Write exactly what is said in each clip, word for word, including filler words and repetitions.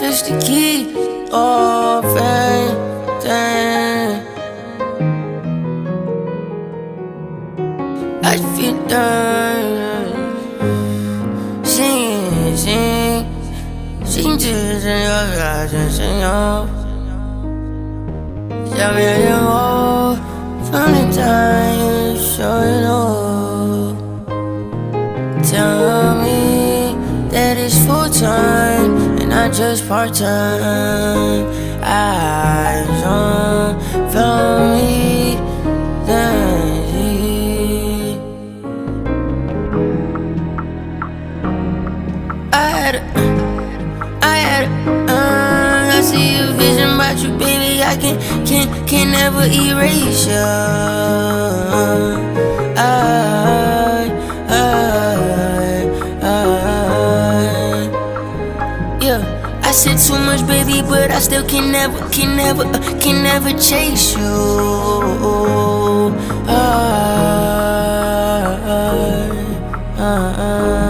is the key of everything. I feel done. Sing, sing, sing to your eyes and sing out. Tell me you more from the time you show it all. Tell me that it's full time and not just part time. Eyes on from me, then he. I had a, I had a, uh, I see a vision about you, baby. I can, can, can never erase you. I, I, I, yeah. I said too much, baby, but I still can never, can never, uh, can never chase you. I, I, I,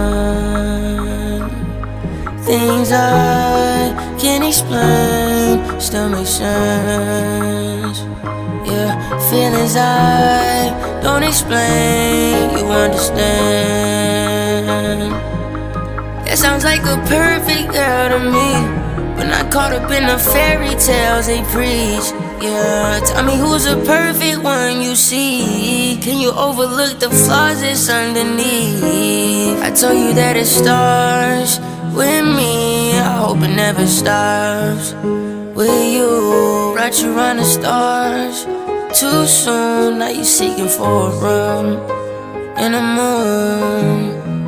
things I can't explain still make sense. Yeah, feelings I don't explain, you understand. That sounds like a perfect girl to me, but not caught up in the fairy tales they preach. Yeah, tell me who's the perfect one you see. Can you overlook the flaws that's underneath? I told you that it starts with me, I hope it never stops with you. Brought you around the stars too soon, now you seeking for a room in the moon.